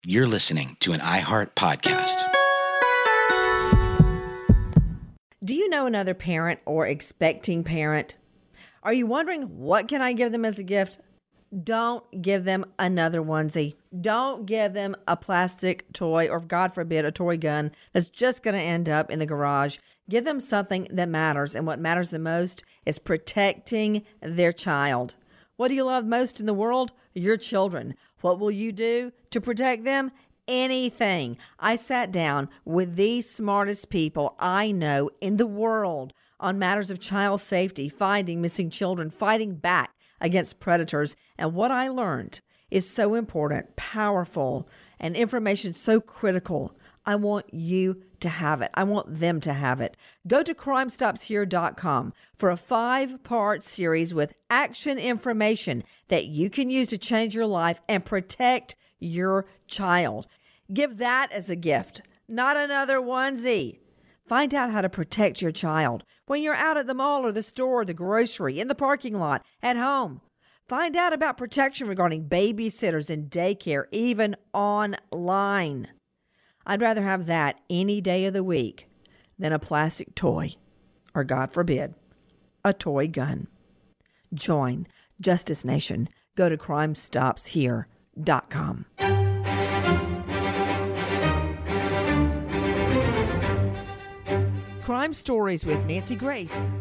You're listening to an iHeart podcast. Do you know another parent or expecting parent? Are you wondering, what can I give them as a gift? Don't give them another onesie. Don't give them a plastic toy or, God forbid, a toy gun that's just going to end up in the garage. Give them something that matters, and what matters the most is protecting their child. What do you love most in the world? Your children. What will you do to protect them? Anything. I sat down with the smartest people I know in the world on matters of child safety, finding missing children, fighting back against predators. And what I learned is so important, powerful, and information so critical. I want you to have it. I want them to have it. Go to crimestopshere.com for a 5-part series with action information that you can use to change your life and protect your child. Give that as a gift, not another onesie. Find out how to protect your child when you're out at the mall or the store, the grocery, in the parking lot, at home. Find out about protection regarding babysitters and daycare, even online. I'd rather have that any day of the week than a plastic toy or, God forbid, a toy gun. Join Justice Nation. Go to crimestopshere.com. Crime Stories with Nancy Grace.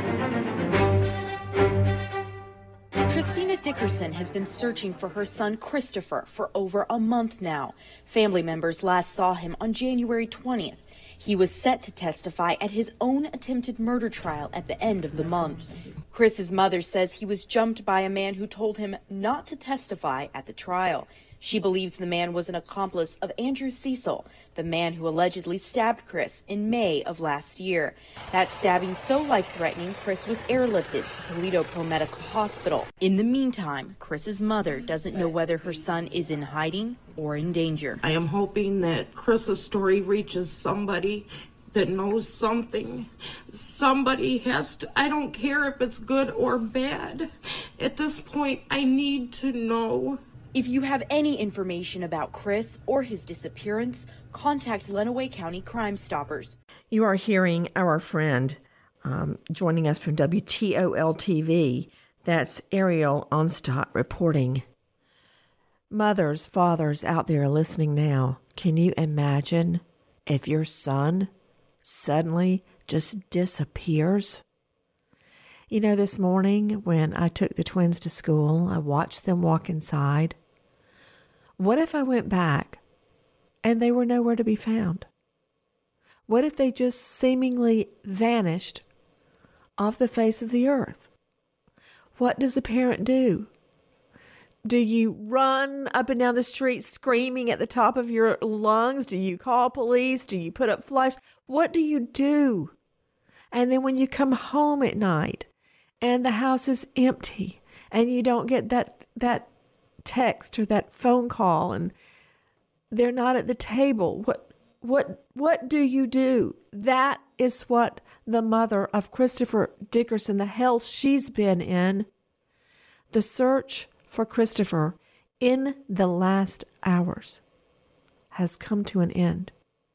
Tracina Dickerson has been searching for her son Christopher for over a month now. Family members last saw him on January 20th. He was set to testify at his own attempted murder trial at the end of the month. Chris's mother says he was jumped by a man who told him not to testify at the trial. She believes the man was an accomplice of Andrew Cecil, the man who allegedly stabbed Chris in May of last year. That stabbing so life-threatening, Chris was airlifted to Toledo Pro Medical Hospital. In the meantime, Chris's mother doesn't know whether her son is in hiding or in danger. I am hoping that Chris's story reaches somebody that knows something. Somebody has to, I don't care if it's good or bad. At this point, I need to know. If you have any information about Chris or his disappearance, contact Lenawee County Crime Stoppers. You are hearing our friend joining us from WTOL-TV. That's Ariel Onstott reporting. Mothers, fathers out there listening now, can you imagine if your son suddenly just disappears? You know, this morning when I took the twins to school, I watched them walk inside. What if I went back and they were nowhere to be found? What if they just seemingly vanished off the face of the earth? What does a parent do? Do you run up and down the street screaming at the top of your lungs? Do you call police? Do you put up flyers? What do you do? And then when you come home at night and the house is empty and you don't get that text or that phone call and they're not at the table, what do you do? That is what the mother of Christopher Dickerson, the hell she's been in. The search for Christopher in the last hours has come to an end.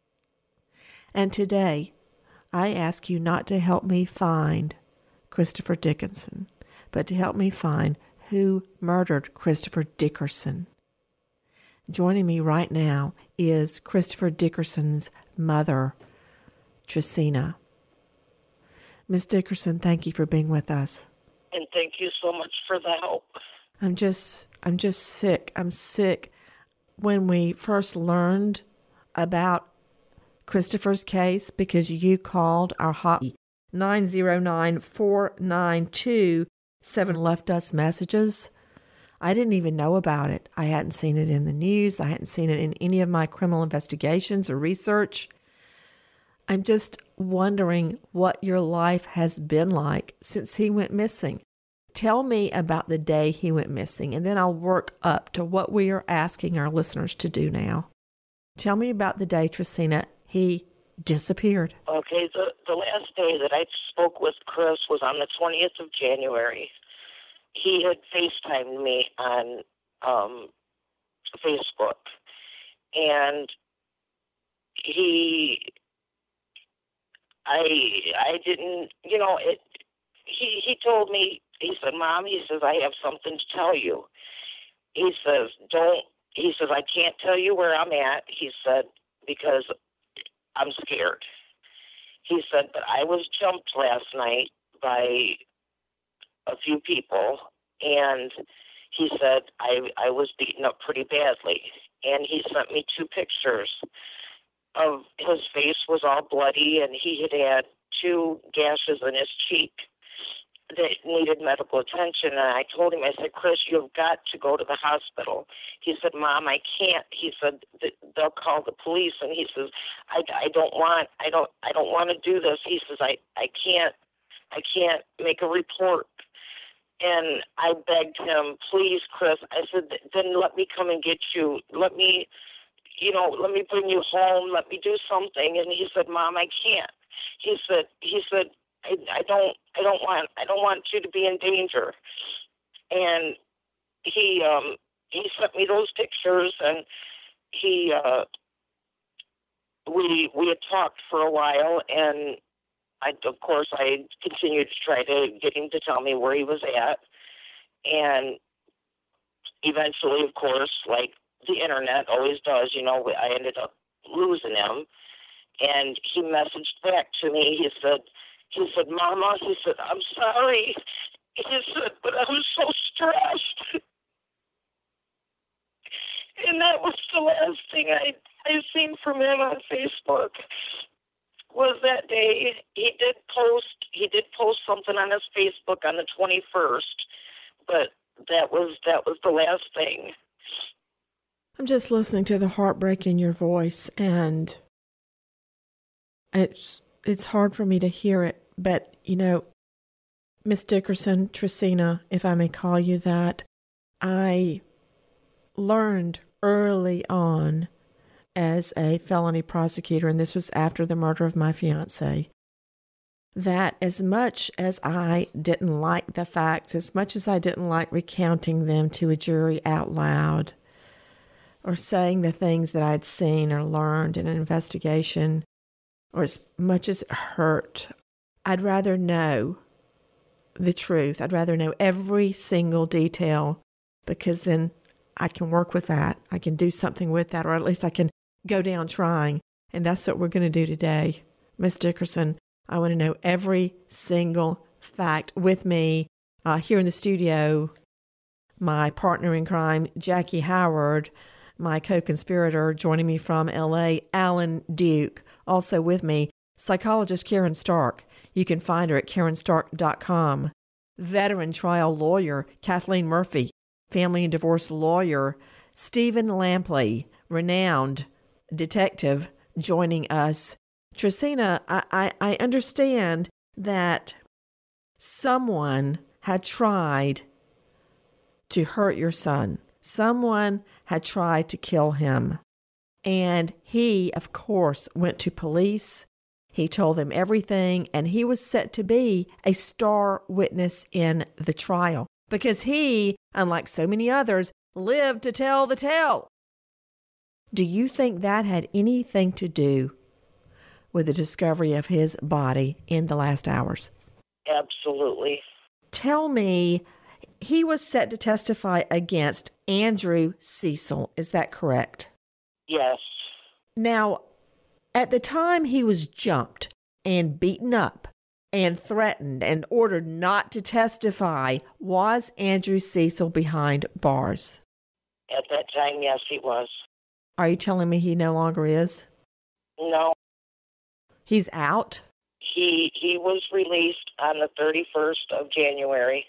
And today, I ask you not to help me find Christopher Dickerson, but to help me find who murdered Christopher Dickerson. Joining me right now is Christopher Dickerson's mother, Tracina. Miss Dickerson, thank you for being with us. And thank you so much for the help. I'm just sick. I'm sick. When we first learned about Christopher's case, because you called our hotline 909-492-7, left us messages. I didn't even know about it. I hadn't seen it in the news. I hadn't seen it in any of my criminal investigations or research. I'm just wondering what your life has been like since he went missing. Tell me about the day he went missing, and then I'll work up to what we are asking our listeners to do now. Tell me about the day, Tracina, he disappeared. Okay, the last day that I spoke with Chris was on the 20th of January. He had FaceTimed me on Facebook, And I didn't, he told me, he said, Mom, he says, I have something to tell you. He says, I can't tell you where I'm at. He said, because I'm scared. He said, but I was jumped last night by a few people, and he said, I was beaten up pretty badly. And he sent me 2 pictures of his face was all bloody, and he had 2 gashes in his cheek that needed medical attention. And I told him, I said, Chris, you've got to go to the hospital. He said, Mom, I can't. He said, they'll call the police. And he says, I don't want to do this. He says, I can't make a report. And I begged him, please, Chris. I said, then let me come and get you. Let me bring you home. Let me do something. And he said, Mom, I can't. He said, I don't want you to be in danger. And he sent me those pictures, and we had talked for a while, and I continued to try to get him to tell me where he was at. And eventually, of course, like the internet always does, I ended up losing him. And he messaged back to me. He said, Mama, he said, I'm sorry. He said, but I was so stressed. And that was the last thing I seen from him on Facebook. Was that day he did post something on his Facebook on the 21st, but that was the last thing. I'm just listening to the heartbreak in your voice, and it's hard for me to hear it, but Miss Dickerson, Tracina, if I may call you that, I learned early on as a felony prosecutor, and this was after the murder of my fiance, that as much as I didn't like the facts, as much as I didn't like recounting them to a jury out loud, or saying the things that I'd seen or learned in an investigation, or as much as it hurt, I'd rather know the truth. I'd rather know every single detail, because then I can work with that. I can do something with that, or at least I can go down trying. And that's what we're going to do today. Miss Dickerson, I want to know every single fact. With me here in the studio, my partner in crime, Jackie Howard, my co-conspirator joining me from L.A., Alan Duke. Also with me, psychologist Karen Stark. You can find her at KarenStark.com. Veteran trial lawyer Kathleen Murphy. Family and divorce lawyer Stephen Lampley, renowned detective, joining us. Tracina, I understand that someone had tried to hurt your son. Someone had tried to kill him. And he, of course, went to police. He told them everything, and he was set to be a star witness in the trial because he, unlike so many others, lived to tell the tale. Do you think that had anything to do with the discovery of his body in the last hours? Absolutely. Tell me, he was set to testify against Andrew Cecil. Is that correct? Yes. Now, at the time he was jumped and beaten up and threatened and ordered not to testify, was Andrew Cecil behind bars? At that time, yes, he was. Are you telling me he no longer is? No. He's out? He was released on the 31st of January.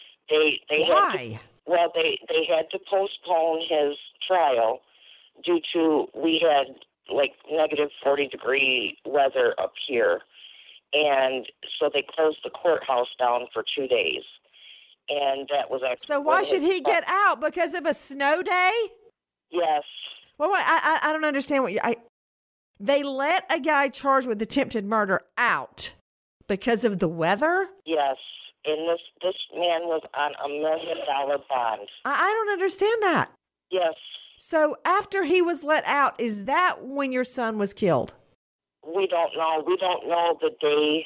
Why? They had to postpone his trial due to we had like negative 40-degree weather up here. And so they closed the courthouse down for 2 days. And that was actually... So why should he get out? Because of a snow day? Yes. Well, I don't understand what you... They let a guy charged with attempted murder out because of the weather? Yes. And this man was on $1 million bond. I don't understand that. Yes. So after he was let out, is that when your son was killed? We don't know. We don't know the day.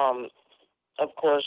Of course,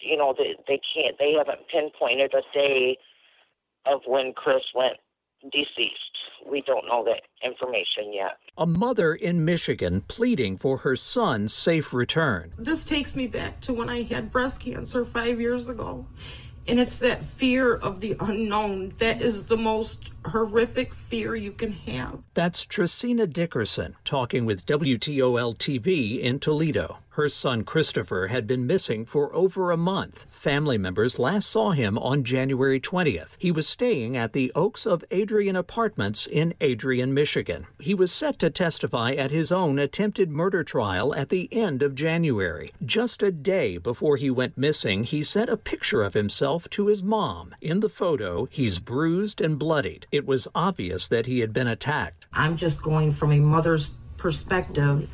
they haven't pinpointed a day of when Chris went deceased. We don't know that information yet. A mother in Michigan pleading for her son's safe return. This takes me back to when I had breast cancer 5 years ago. And it's that fear of the unknown that is the most horrific fear you can have. That's Tracina Dickerson talking with WTOL-TV in Toledo. Her son Christopher had been missing for over a month. Family members last saw him on January 20th. He was staying at the Oaks of Adrian Apartments in Adrian, Michigan. He was set to testify at his own attempted murder trial at the end of January. Just a day before he went missing, he sent a picture of himself to his mom. In the photo, he's bruised and bloodied. It was obvious that he had been attacked. I'm just going from a mother's perspective,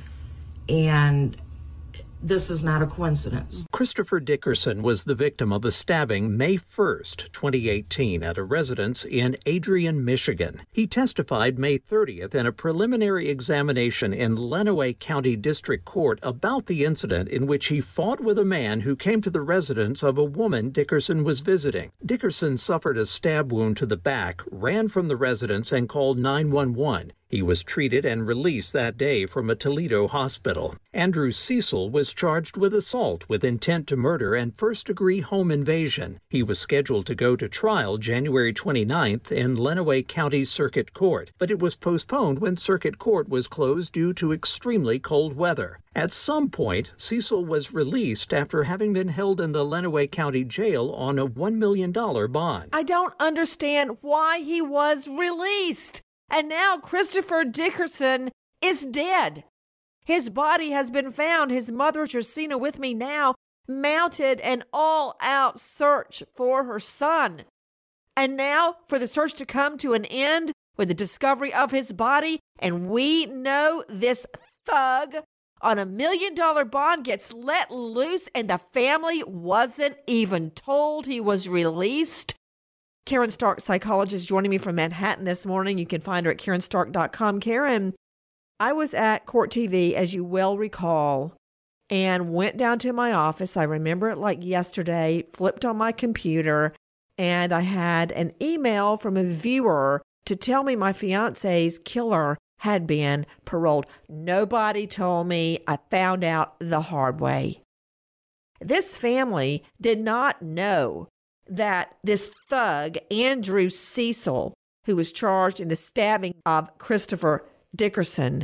and this is not a coincidence. Christopher Dickerson was the victim of a stabbing May 1st, 2018, at a residence in Adrian, Michigan. He testified May 30th in a preliminary examination in Lenawee County District Court about the incident in which he fought with a man who came to the residence of a woman Dickerson was visiting. Dickerson suffered a stab wound to the back, ran from the residence, and called 911. He was treated and released that day from a Toledo hospital. Andrew Cecil was charged with assault with intent to murder and first-degree home invasion. He was scheduled to go to trial January 29th in Lenawee County Circuit Court, but it was postponed when Circuit Court was closed due to extremely cold weather. At some point, Cecil was released after having been held in the Lenawee County Jail on a $1 million bond. I don't understand why he was released. And now Christopher Dickerson is dead. His body has been found. His mother, Tracina, with me now, mounted an all-out search for her son. And now for the search to come to an end with the discovery of his body, and we know this thug on $1 million bond gets let loose, and the family wasn't even told he was released. Karen Stark, psychologist, joining me from Manhattan this morning. You can find her at KarenStark.com. Karen, I was at Court TV, as you well recall, and went down to my office. I remember it like yesterday, flipped on my computer, and I had an email from a viewer to tell me my fiance's killer had been paroled. Nobody told me. I found out the hard way. This family did not know that this thug, Andrew Cecil, who was charged in the stabbing of Christopher Dickerson,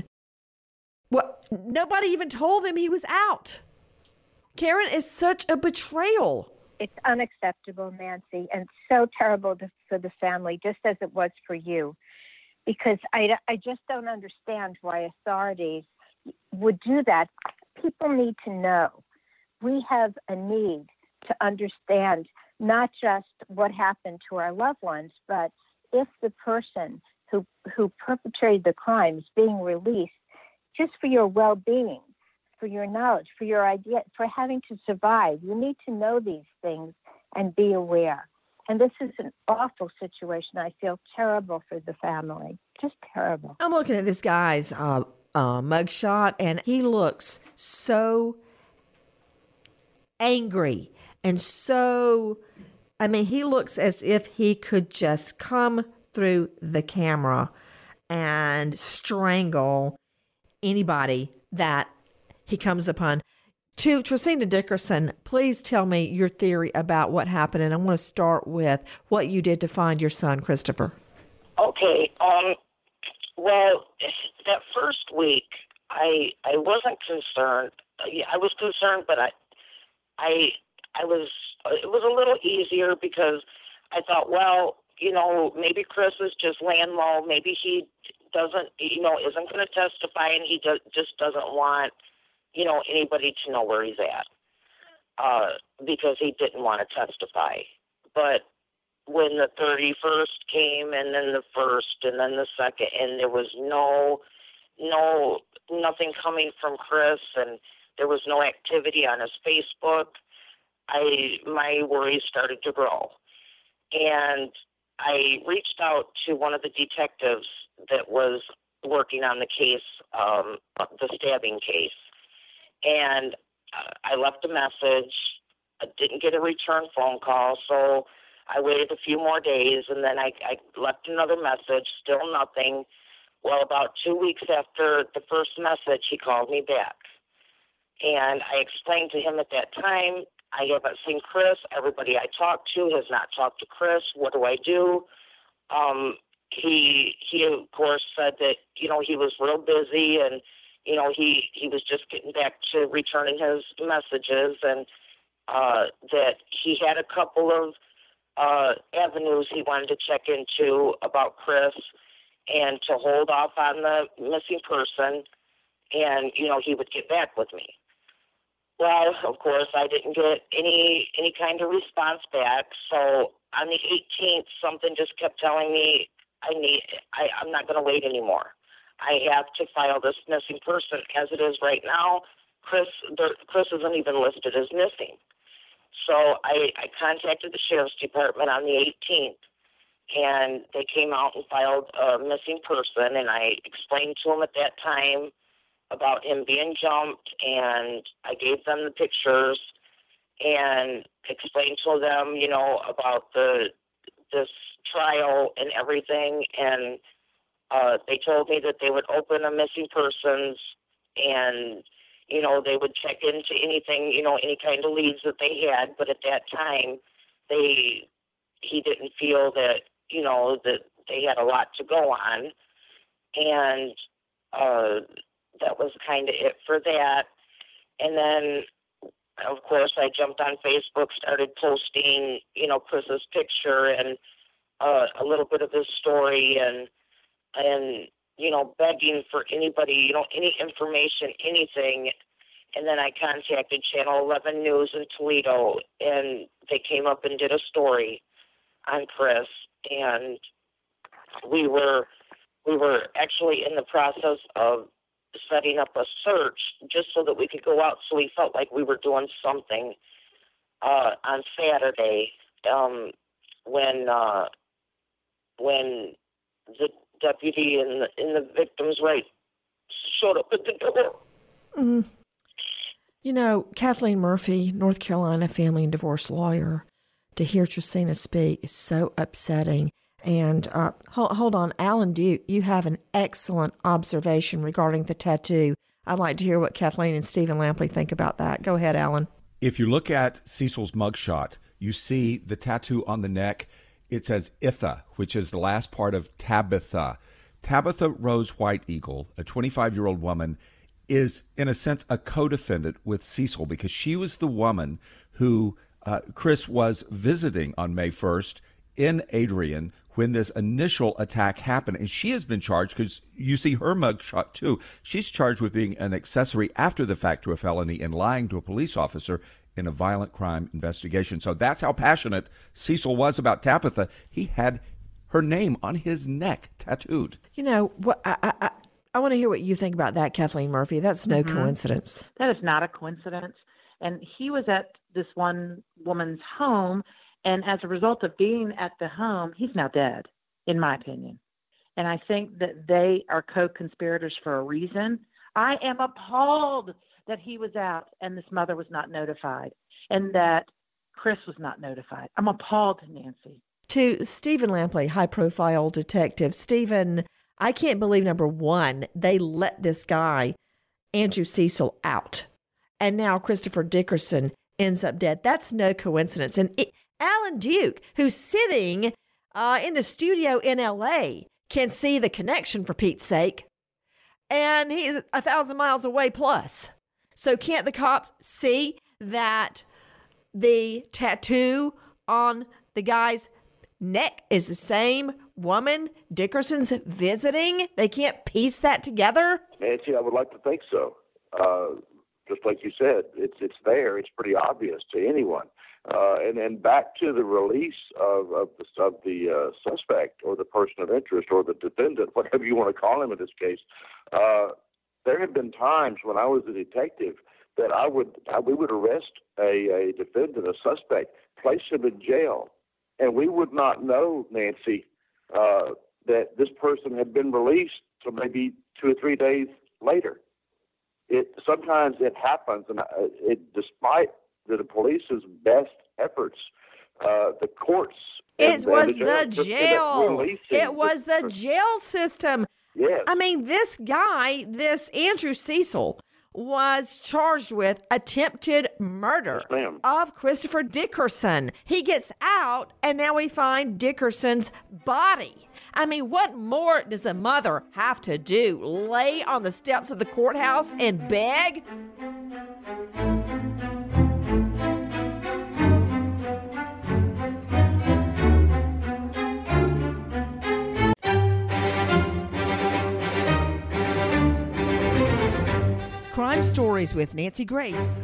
nobody even told them he was out. Karen, is such a betrayal. It's unacceptable, Nancy, and so terrible for the family, just as it was for you, because I just don't understand why authorities would do that. People need to know. We have a need to understand not just what happened to our loved ones, but if the person who perpetrated the crime is being released, just for your well-being, for your knowledge, for your idea, for having to survive. You need to know these things and be aware. And this is an awful situation. I feel terrible for the family, just terrible. I'm looking at this guy's mugshot, and he looks so angry. And so, he looks as if he could just come through the camera and strangle anybody that he comes upon. To Tracina Dickerson, please tell me your theory about what happened. And I want to start with what you did to find your son, Christopher. Okay. Well, that first week, I wasn't concerned. I was concerned, but it was a little easier because I thought, well, maybe Chris is just laying low. Maybe he doesn't, isn't going to testify, and he just doesn't want, anybody to know where he's at because he didn't want to testify. But when the 31st came, and then the 1st, and then the 2nd, and there was nothing coming from Chris, and there was no activity on his Facebook, my worries started to grow. And I reached out to one of the detectives that was working on the case, the stabbing case, and I left a message. I didn't get a return phone call, so I waited a few more days, and then I left another message, still nothing. Well, about 2 weeks after the first message, he called me back. And I explained to him at that time, I haven't seen Chris. Everybody I talked to has not talked to Chris. What do I do? He of course said that, you know, he was real busy and, you know, he was just getting back to returning his messages, and that he had a couple of avenues he wanted to check into about Chris, and to hold off on the missing person, and, you know, he would get back with me. Well, of course, I didn't get any kind of response back. So on the 18th, something just kept telling me I'm not going to wait anymore. I have to file this missing person. As it is right now, Chris isn't even listed as missing. So I contacted the sheriff's department on the 18th, and they came out and filed a missing person, and I explained to them at that time about him being jumped, and I gave them the pictures and explained to them, you know, about this trial and everything, and they told me that they would open a missing persons, and, you know, they would check into anything, you know, any kind of leads that they had, but at that time, he didn't feel that, you know, that they had a lot to go on, and that was kind of it for that. And then, of course, I jumped on Facebook, started posting, you know, Chris's picture and a little bit of his story, and you know, begging for anybody, you know, any information, anything. And then I contacted Channel 11 News in Toledo, and they came up and did a story on Chris, and we were actually in the process of setting up a search just so that we could go out, so we felt like we were doing something on Saturday when the deputy and the victim's right showed up at the door. Mm. You know, Kathleen Murphy, North Carolina family and divorce lawyer, to hear Tracina speak is so upsetting. And hold on, Alan Duke, you have an excellent observation regarding the tattoo. I'd like to hear what Kathleen and Stephen Lampley think about that. Go ahead, Alan. If you look at Cecil's mugshot, you see the tattoo on the neck. It says Itha, which is the last part of Tabitha. Tabitha Rose White Eagle, a 25-year-old woman, is, in a sense, a co-defendant with Cecil because she was the woman who Chris was visiting on May 1st in Adrian when this initial attack happened. And she has been charged, because you see her mugshot too. She's charged with being an accessory after the fact to a felony and lying to a police officer in a violent crime investigation. So that's how passionate Cecil was about Tabitha. He had her name on his neck tattooed. You know, what I want to hear what you think about that, Kathleen Murphy. That's no coincidence. That is not a coincidence. And he was at this one woman's home, and as a result of being at the home, he's now dead, in my opinion. And I think that they are co-conspirators for a reason. I am appalled that he was out and this mother was not notified, and that Chris was not notified. I'm appalled, Nancy. To Stephen Lampley, high-profile detective. Stephen, I can't believe, number one, they let this guy, Andrew Cecil, out. And now Christopher Dickerson ends up dead. That's no coincidence. And Alan Duke, who's sitting in the studio in L.A., can see the connection, for Pete's sake. And he's 1,000 miles away plus. So can't the cops see that the tattoo on the guy's neck is the same woman Dickerson's visiting? They can't piece that together? Nancy, I would like to think so. Just like you said, it's there. It's pretty obvious to anyone. And then back to the release of the suspect, or the person of interest, or the defendant, whatever you want to call him in this case. There have been times when I was a detective that we would arrest a defendant, a suspect, place him in jail, And we would not know, Nancy, that this person had been released till maybe 2 or 3 days later. Sometimes it happens, and despite the police's best efforts, the courts. It was the jail. It was the jail system. Yes. I mean, this guy, this Andrew Cecil, was charged with attempted murder of Christopher Dickerson. He gets out, and now we find Dickerson's body. I mean, what more does a mother have to do? Lay on the steps of the courthouse and beg? Crime Stories with Nancy Grace.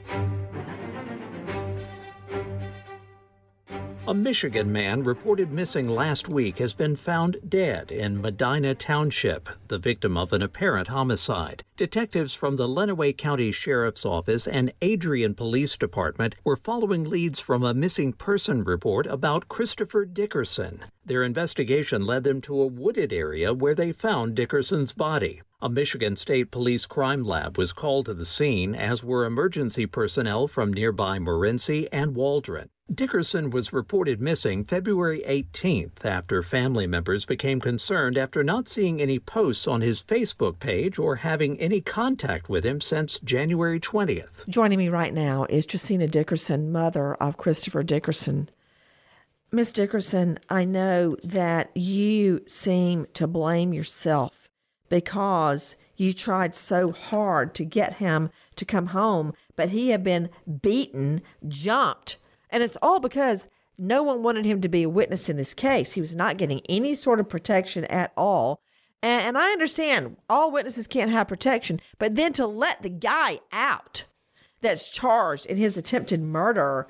A Michigan man reported missing last week has been found dead in Medina Township, the victim of an apparent homicide. Detectives from the Lenawee County Sheriff's Office and Adrian Police Department were following leads from a missing person report about Christopher Dickerson. Their investigation led them to a wooded area where they found Dickerson's body. A Michigan State Police crime lab was called to the scene, as were emergency personnel from nearby Morenci and Waldron. Dickerson was reported missing February 18th after family members became concerned after not seeing any posts on his Facebook page or having any contact with him since January 20th. Joining me right now is Tracina Dickerson, mother of Christopher Dickerson. Miss Dickerson, I know that you seem to blame yourself because you tried so hard to get him to come home, but he had been beaten, jumped, and it's all because no one wanted him to be a witness in this case. He was not getting any sort of protection at all. And I understand all witnesses can't have protection, but then to let the guy out that's charged in his attempted murder,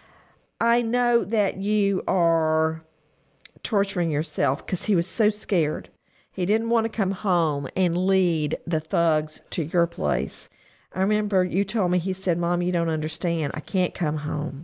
I know that you are torturing yourself because he was so scared. He didn't want to come home and lead the thugs to your place. I remember you told me, he said, Mom, you don't understand. I can't come home.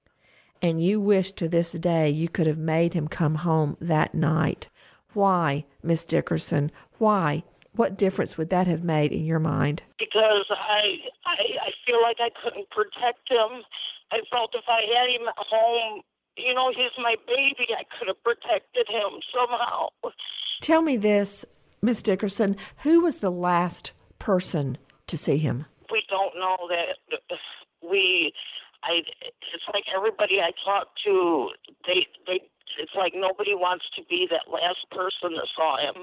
And you wish to this day you could have made him come home that night. Why, Miss Dickerson? Why? What difference would that have made in your mind? Because I feel like I couldn't protect him. I felt if I had him at home, you know, he's my baby, I could have protected him somehow. Tell me this, Miss Dickerson, who was the last person to see him? We don't know that. It's like everybody I talk to, it's like nobody wants to be that last person that saw him.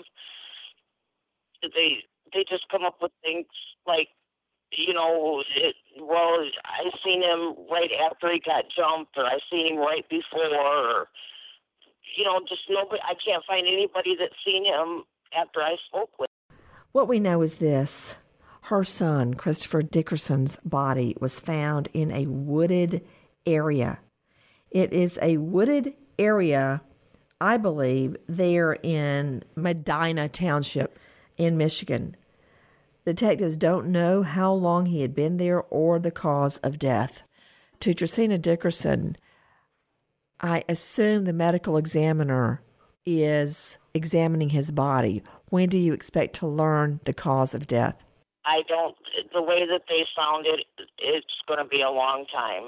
They just come up with things like, you know, I seen him right after he got jumped, or I seen him right before, or, you know, just nobody. I can't find anybody that's seen him after I spoke with him. What we know is this. Her son, Christopher Dickerson's body was found in a wooded area. It is a wooded area, I believe, there in Medina Township in Michigan. Detectives don't know how long he had been there or the cause of death. To Tracina Dickerson, I assume the medical examiner is examining his body. When do you expect to learn the cause of death? The way that they found it, it's going to be a long time.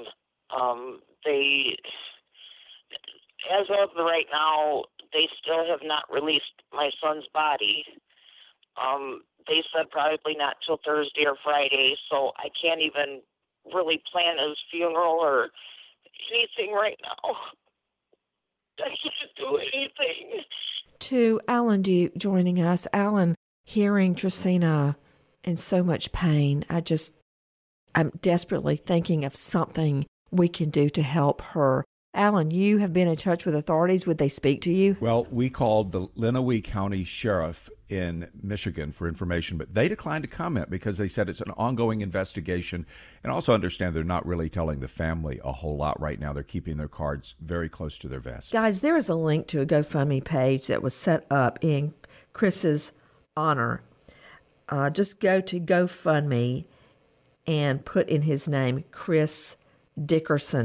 As of right now, they still have not released my son's body. They said probably not till Thursday or Friday, so I can't even really plan his funeral or anything right now. I can't do anything. To Alan Duke joining us. Alan, hearing Tracina in so much pain, I'm desperately thinking of something we can do to help her. Alan, you have been in touch with authorities. Would they speak to you? Well, we called the Lenawee County Sheriff in Michigan for information, but they declined to comment because they said it's an ongoing investigation, and also understand they're not really telling the family a whole lot right now. They're keeping their cards very close to their vest. Guys, there is a link to a GoFundMe page that was set up in Chris's honor. Just go to GoFundMe and put in his name, Chris Dickerson.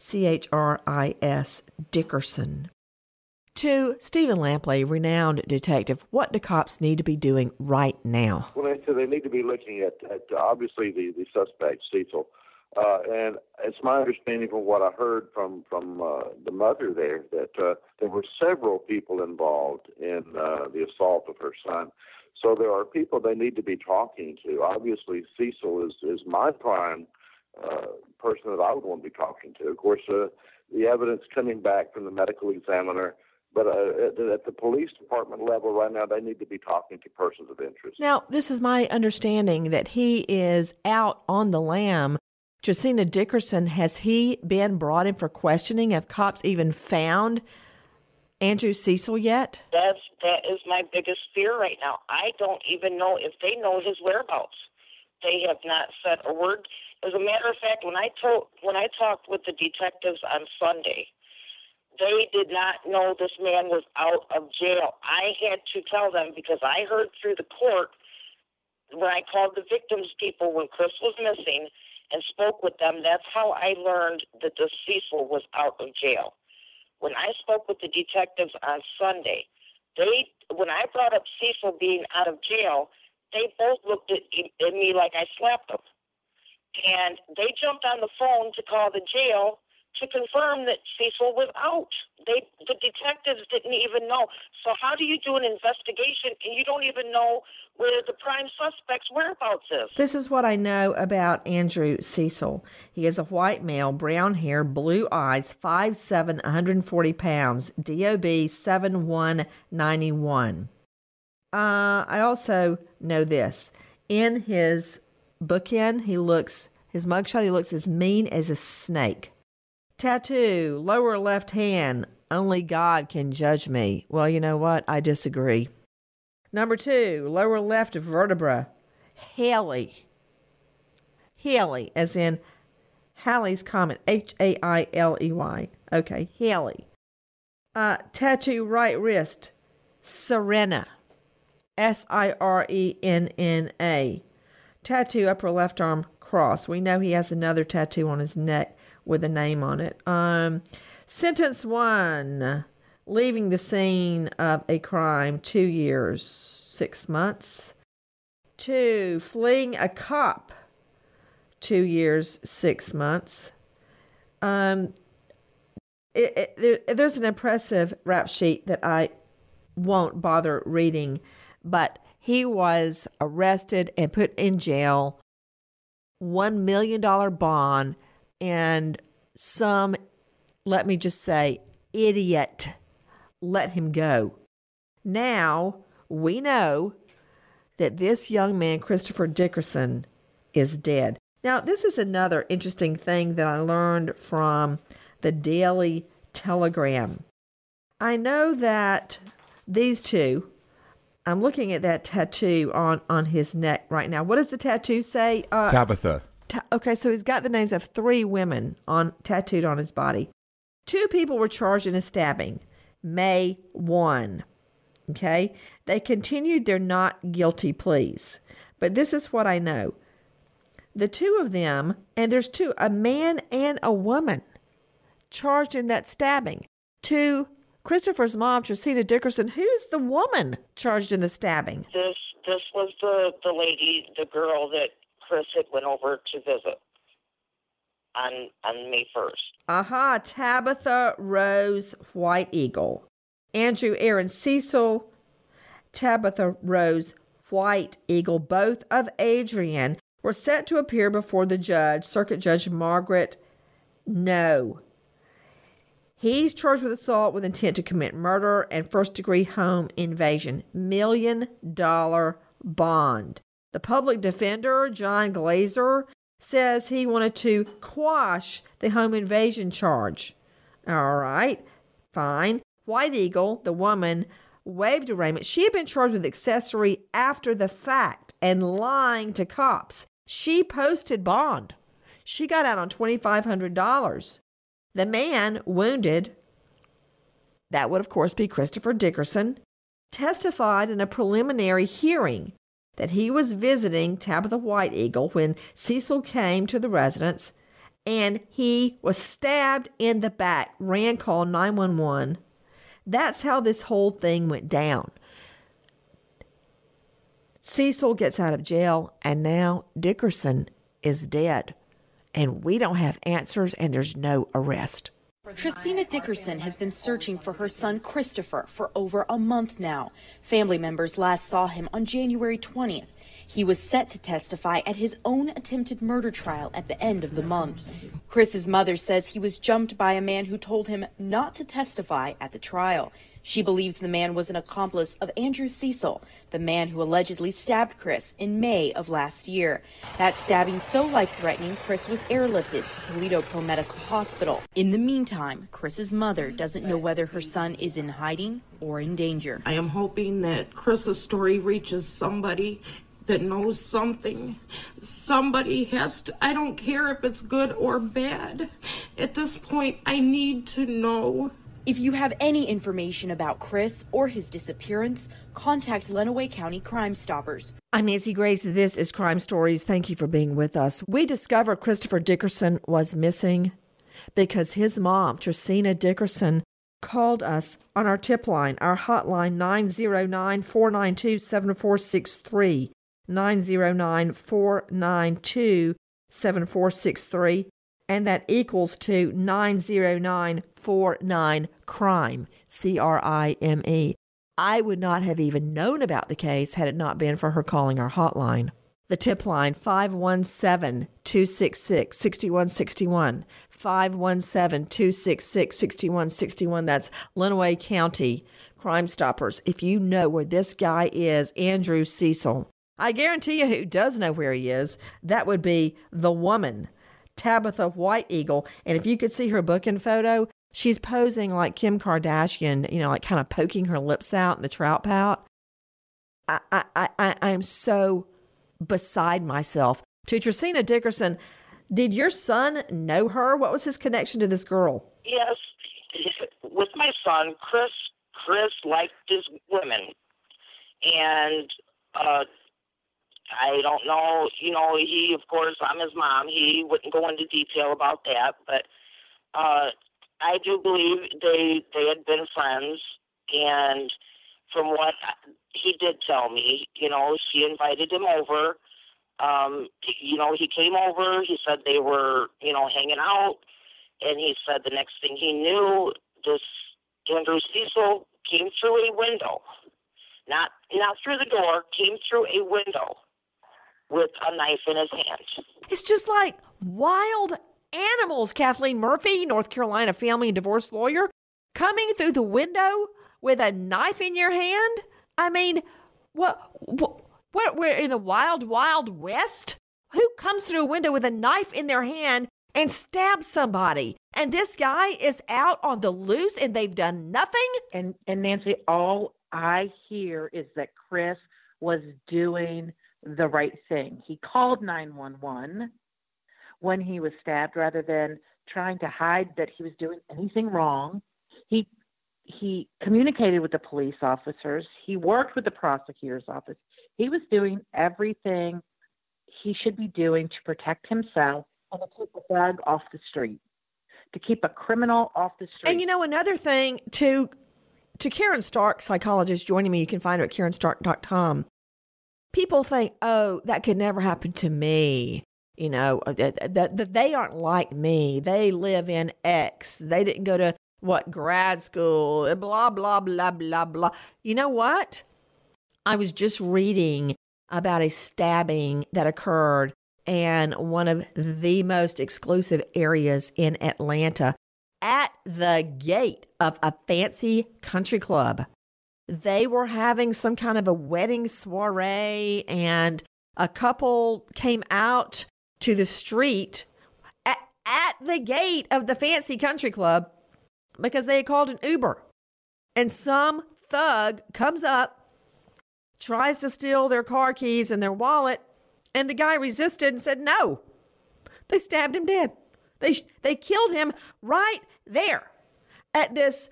Chris Dickerson. To Stephen Lampley, renowned detective, what do cops need to be doing right now? Well, they need to be looking at obviously the suspect, Cecil. And it's my understanding from what I heard from the mother there that there were several people involved in the assault of her son. So there are people they need to be talking to. Obviously, Cecil is my prime person that I would want to be talking to. Of course, the evidence coming back from the medical examiner. But at the police department level right now, they need to be talking to persons of interest. Now, this is my understanding that he is out on the lam. Tracina Dickerson, has he been brought in for questioning? Have cops even found Andrew Cecil yet? That is my biggest fear right now. I don't even know if they know his whereabouts. They have not said a word. As a matter of fact, when I talked with the detectives on Sunday, they did not know this man was out of jail. I had to tell them because I heard through the court when I called the victims people when Chris was missing and spoke with them. That's how I learned that the Cecil was out of jail. When I spoke with the detectives on Sunday, when I brought up Cecil being out of jail, they both looked at me like I slapped them. And they jumped on the phone to call the jail to confirm that Cecil was out. The detectives didn't even know. So how do you do an investigation and you don't even know where the prime suspect's whereabouts is? This is what I know about Andrew Cecil. He is a white male, brown hair, blue eyes, 5'7", 140 pounds, DOB 7191. I also know this. In his bookend, his mugshot, he looks as mean as a snake. Tattoo, lower left hand, only God can judge me. Well, you know what? I disagree. Number 2, lower left vertebra, Haley. Haley, as in Halley's Comet, Hailey. Okay, Haley. Tattoo, right wrist, Sirena, Sirenna. Tattoo, upper left arm, cross. We know he has another tattoo on his neck with a name on it. Sentence 1, leaving the scene of a crime, 2 years, 6 months. 2, fleeing a cop, 2 years, 6 months. There's an impressive rap sheet that I won't bother reading, but he was arrested and put in jail, $1 million bond, and some, let me just say, idiot let him go. Now we know that this young man, Christopher Dickerson, is dead. Now, this is another interesting thing that I learned from the Daily Telegram. I know that these two, I'm looking at that tattoo on his neck right now. What does the tattoo say? Tabitha. Okay, so he's got the names of 3 women tattooed on his body. 2 people were charged in a stabbing, May 1. Okay, they continued their not guilty pleas. But this is what I know. The 2 of them, and there's 2, a man and a woman, charged in that stabbing. To Christopher's mom, Tracina Dickerson, who's the woman charged in the stabbing? This was the lady, the girl that Chris had went over to visit on May 1st. Tabitha Rose White Eagle. Andrew Aaron Cecil, Tabitha Rose White Eagle, both of Adrian, were set to appear before the judge, Circuit Judge Margaret No. He's charged with assault with intent to commit murder and first-degree home invasion. $1 million bond. The public defender, John Glazer, says he wanted to quash the home invasion charge. All right, fine. White Eagle, the woman, waived arraignment. She had been charged with accessory after the fact and lying to cops. She posted bond. She got out on $2,500. The man wounded, that would of course be Christopher Dickerson, testified in a preliminary hearing that he was visiting Tabitha White Eagle when Cecil came to the residence and he was stabbed in the back. Rand called 911. That's how this whole thing went down. Cecil gets out of jail, and now Dickerson is dead. And we don't have answers, and there's no arrest. Tracina Dickerson has been searching for her son Christopher for over a month now. Family members last saw him on January 20th. He was set to testify at his own attempted murder trial at the end of the month. Chris's mother says he was jumped by a man who told him not to testify at the trial. She believes the man was an accomplice of Andrew Cecil, the man who allegedly stabbed Chris in May of last year. That stabbing so life-threatening, Chris was airlifted to Toledo Pro Medical Hospital. In the meantime, Chris's mother doesn't know whether her son is in hiding or in danger. I am hoping that Chris's story reaches somebody that knows something. Somebody has to, I don't care if it's good or bad. At this point, I need to know. If you have any information about Chris or his disappearance, contact Lenawee County Crime Stoppers. I'm Nancy Grace. This is Crime Stories. Thank you for being with us. We discovered Christopher Dickerson was missing because his mom, Tracina Dickerson, called us on our tip line, our hotline, 909-492-7463, 909-492-7463. And that equals to 90949-CRIME, CRIME. I would not have even known about the case had it not been for her calling our hotline. The tip line, 517-266-6161, 517-266-6161. That's Lenawee County Crime Stoppers. If you know where this guy is, Andrew Cecil, I guarantee you who does know where he is, that would be the woman, Tabitha White Eagle. And if you could see her booking photo, she's posing like Kim Kardashian, like kind of poking her lips out in the trout pout. I am so beside myself. To Tracina Dickerson, did your son know her? What was his connection to this girl? Yes, with my son, Chris liked his women, and I don't know, he, of course, I'm his mom. He wouldn't go into detail about that, but I do believe they had been friends, and from what he did tell me, she invited him over. He came over, he said they were, hanging out, and he said the next thing he knew, this Andrew Cecil came through a window, not through the door, came through a window with a knife in his hand. It's just like wild animals. Kathleen Murphy, North Carolina family and divorce lawyer, coming through the window with a knife in your hand? I mean, what we're in the wild, wild west? Who comes through a window with a knife in their hand and stabs somebody? And this guy is out on the loose and they've done nothing? And Nancy, all I hear is that Chris was doing the right thing. He called 911 when he was stabbed rather than trying to hide that he was doing anything wrong. He communicated with the police officers. He worked with the prosecutor's office. He was doing everything he should be doing to protect himself and to keep a thug off the street, to keep a criminal off the street. And another thing, to Karen Stark, psychologist joining me, you can find her at KarenStark.com. People think, oh, that could never happen to me. That they aren't like me. They live in X. They didn't go to grad school, blah, blah, blah, blah, blah. You know what? I was just reading about a stabbing that occurred in one of the most exclusive areas in Atlanta at the gate of a fancy country club. They were having some kind of a wedding soiree, and a couple came out to the street at the gate of the fancy country club because they had called an Uber. And some thug comes up, tries to steal their car keys and their wallet, and the guy resisted and said no. They stabbed him dead. They killed him right there at this,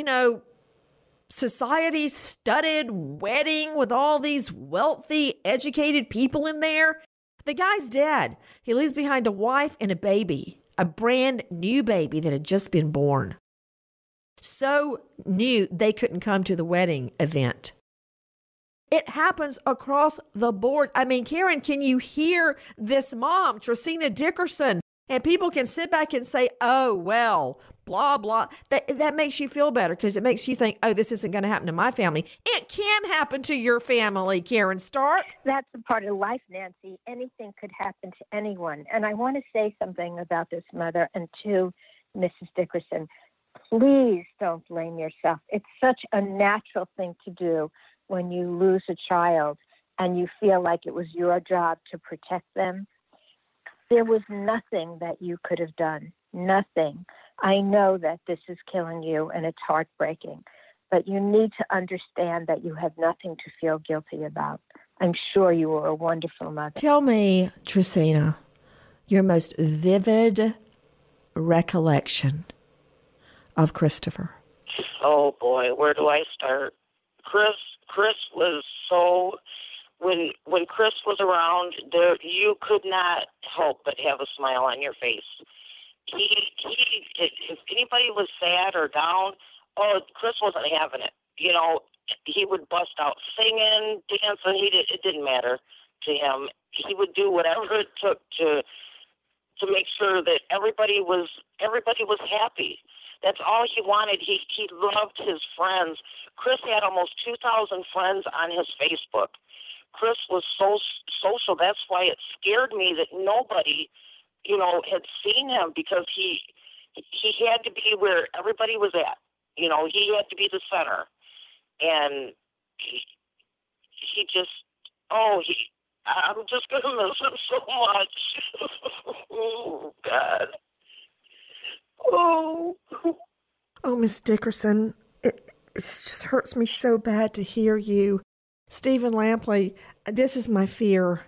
society-studded wedding with all these wealthy, educated people in there. The guy's dead. He leaves behind a wife and a baby. a brand new baby that had just been born. So new they couldn't come to the wedding event. It happens across the board. I mean, Karen, can you hear this mom, Tracina Dickerson? And people can sit back and say, oh, well, blah, blah. That makes you feel better because it makes you think, oh, this isn't going to happen to my family. It can happen to your family, Karen Stark. That's a part of life, Nancy. Anything could happen to anyone. And I want to say something about this mother and to Mrs. Dickerson. Please don't blame yourself. It's such a natural thing to do when you lose a child and you feel like it was your job to protect them. There was nothing that you could have done. Nothing. I know that this is killing you and it's heartbreaking, but you need to understand that you have nothing to feel guilty about. I'm sure you were a wonderful mother. Tell me, Tracina, your most vivid recollection of Christopher. Oh boy, where do I start? Chris was so, when Chris was around, you could not help but have a smile on your face. If anybody was sad or down, Chris wasn't having it. You know, he would bust out singing, dancing. It didn't matter to him. He would do whatever it took to make sure that everybody was happy. That's all he wanted. He loved his friends. Chris had almost 2,000 friends on his Facebook. Chris was so social. That's why it scared me that nobody, had seen him, because he had to be where everybody was at. He had to be the center. And he just, I'm just going to miss him so much. Oh, God. Oh, Miss Dickerson, it just hurts me so bad to hear you. Stephen Lampley, this is my fear.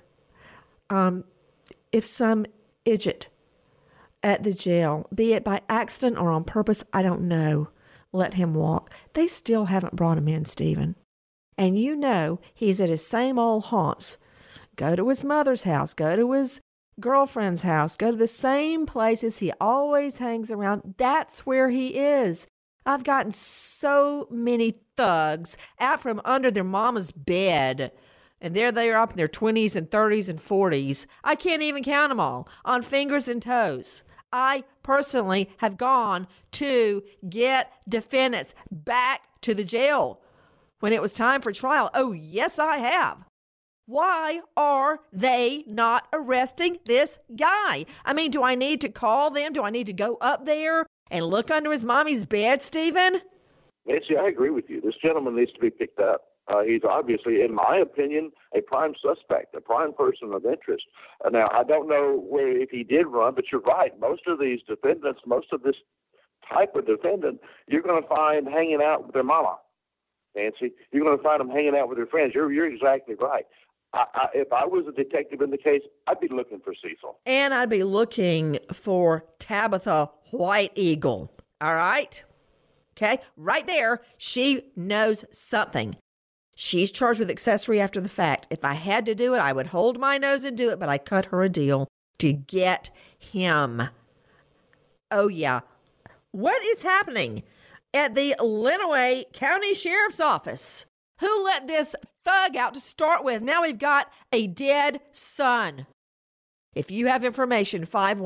If some idiot at the jail, be it by accident or on purpose, I don't know, let him walk. They still haven't brought him in, Stephen. And he's at his same old haunts. Go to his mother's house, go to his girlfriend's house, go to the same places he always hangs around. That's where he is. I've gotten so many thugs out from under their mama's bed, and there they are up in their 20s and 30s and 40s. I can't even count them all on fingers and toes. I personally have gone to get defendants back to the jail when it was time for trial. Oh, yes, I have. Why are they not arresting this guy? I mean, do I need to call them? Do I need to go up there and look under his mommy's bed, Stephen? Nancy, I agree with you. This gentleman needs to be picked up. He's obviously, in my opinion, a prime suspect, a prime person of interest. Now, I don't know if he did run, but you're right. Most of these defendants, most of this type of defendant, you're going to find hanging out with their mama, Nancy. You're going to find them hanging out with their friends. You're exactly right. If I was a detective in the case, I'd be looking for Cecil. And I'd be looking for Tabitha White Eagle. All right? Okay? Right there, she knows something. She's charged with accessory after the fact. If I had to do it, I would hold my nose and do it, but I cut her a deal to get him. Oh, yeah. What is happening at the Lenawee County Sheriff's Office? Who let this thug out to start with? Now we've got a dead son. If you have information,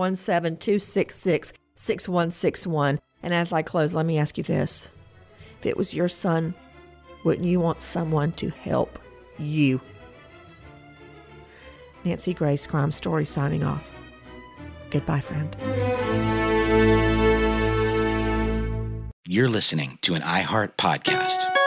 517-266-6161. And as I close, let me ask you this. If it was your son, wouldn't you want someone to help you? Nancy Grace, Crime Story, signing off. Goodbye, friend. You're listening to an iHeart podcast.